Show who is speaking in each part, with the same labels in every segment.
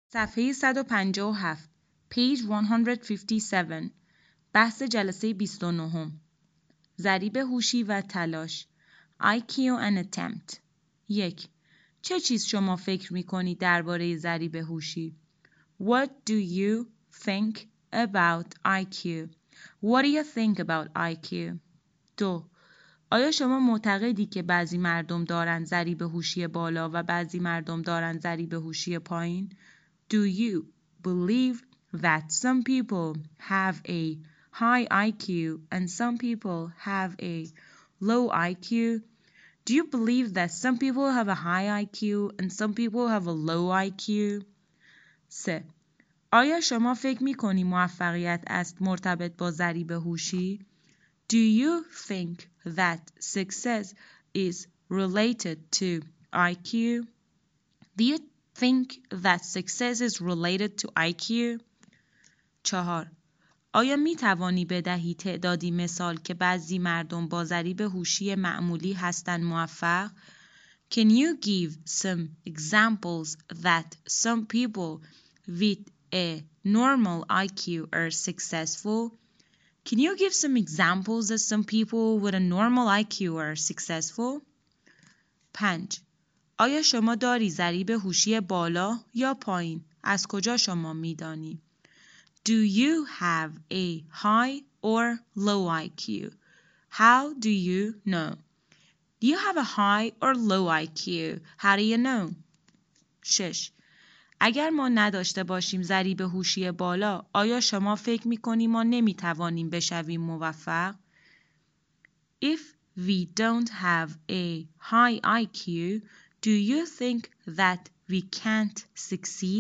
Speaker 1: صفحه 157 page 157 بحث جلسه 29 ضریب هوشی و تلاش IQ and attempt 1. چه چیز شما فکر می کنید درباره ضریب هوشی؟ What do you think about IQ? What do you think about IQ? 2. آیا شما معتقدی که بعضی مردم دارند ضریب هوشی بالا و بعضی مردم دارند ضریب هوشی پایین؟ Do you believe that some people have a high IQ and some people have a low IQ? Do you believe that some people have a high IQ and some people have a low IQ? 3. آیا شما فکر می‌کنی موفقیت است مرتبط با ضریب هوشی؟ Do you think that success is related to IQ? Do you think that success is related to IQ? 4. آیا می توانی بدهی تعدادی مثال که بعضی مردم با ضریب هوشی معمولی هستند موفق؟ Can you give some examples that some people with a normal IQ are successful? Can you give some examples that some people with a normal IQ are successful? 5. آیا شما داری ضریب هوشی بالا یا پایین؟ از کجا شما می‌دانی؟ Do you have a high or low IQ? How do you know? Do you have a high or low IQ? How do you know? 6. اگر ما نداشته باشیم ضریب هوشی بالا، آیا شما فکر می‌کنی ما نمی‌توانیم بشویم موفق؟ If we don't have a high IQ, do you think that we can't succeed?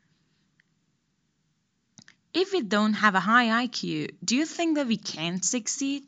Speaker 1: If we don't have a high IQ, do you think that we can't succeed?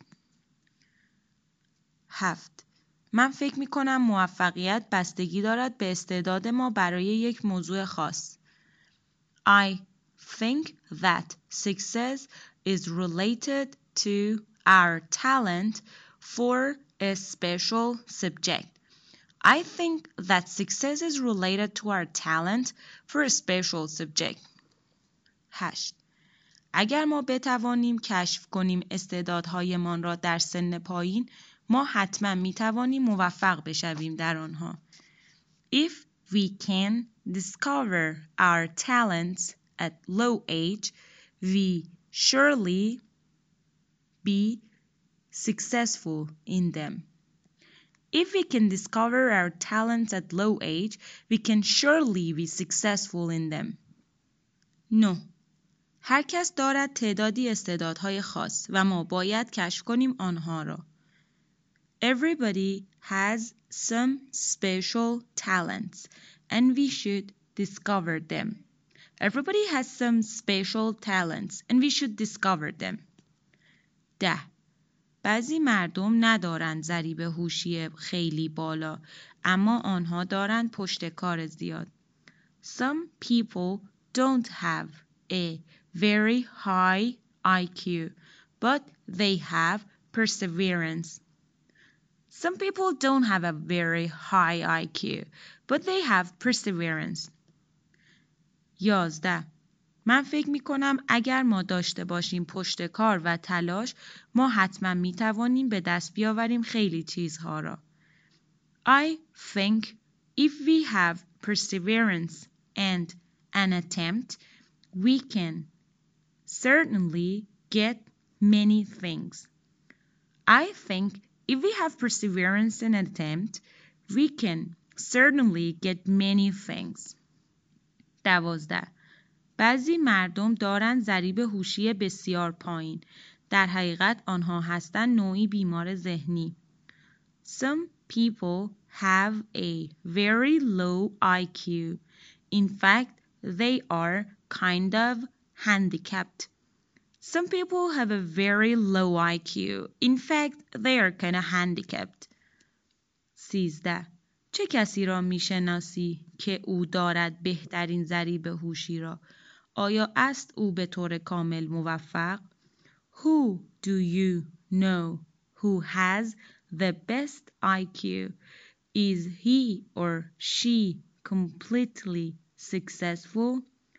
Speaker 1: 7. من فکر می کنم موفقیت بستگی دارد به استعداد ما برای یک موضوع خاص. I think that success is related to our talent for a special subject. I think that success is related to our talent for a special subject. 8. اگر ما بتوانیم کشف کنیم استعدادهایمان را در سن پایین، ما حتما میتوانیم موفق بشویم در آنها. If we can discover our talents at low age, we surely be successful in them. If we can discover our talents at low age, we can surely be successful in them. 9. هر کس دارد تعدادی استعدادهای خاص و ما باید کشف کنیم آنها را. Everybody has some special talents and we should discover them. Everybody has some special talents and we should discover them. 10. بعضی مردم ندارند ضریب هوشی خیلی بالا اما آنها دارند پشتکار زیاد. Some people don't have a very high IQ, but they have perseverance. Some people don't have a very high IQ, but they have perseverance. 11. من فکر می کنم اگر ما داشته باشیم پشتکار و تلاش، ما حتما می توانیم به دست بیاوریم خیلی چیزها را. I think if we have perseverance and an attempt, we can certainly get many things. I think if we have perseverance and an attempt, we can certainly get many things. 12. بعضی مردم دارند ضریب هوشی بسیار پایین. در حقیقت آنها هستند نوعی بیمار ذهنی. Some people have a very low IQ. In fact, they are kind of handicapped. Some people have a very low IQ. In fact, they are kind of handicapped. 13. چه کسی را میشناسی که او دارد بهترین ضریب هوشی را؟ آیا است او به طور کامل موفق؟ Who do you know who has the best IQ? Is he or she completely successful?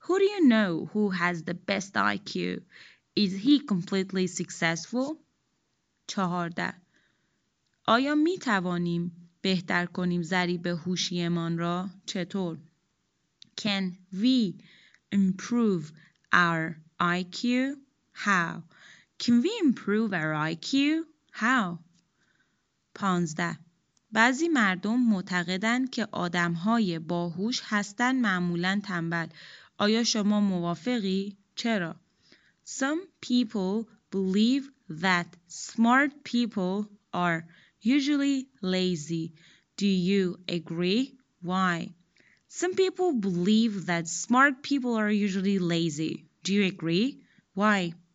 Speaker 1: Who do you know who has the best IQ? Is he completely successful? 14. آیا می توانیم بهتر کنیم ضریب هوشیمان را؟ چطور؟ Can we improve our IQ? How? Can we improve our IQ? How? 15. بعضی مردم معتقدند که آدم‌های باهوش هستند معمولاً تنبل. آیا شما موافقی؟ چرا؟ Some people believe that smart people are usually lazy. Do you agree? Why? Some people believe that smart people are usually lazy. Do you agree? Why?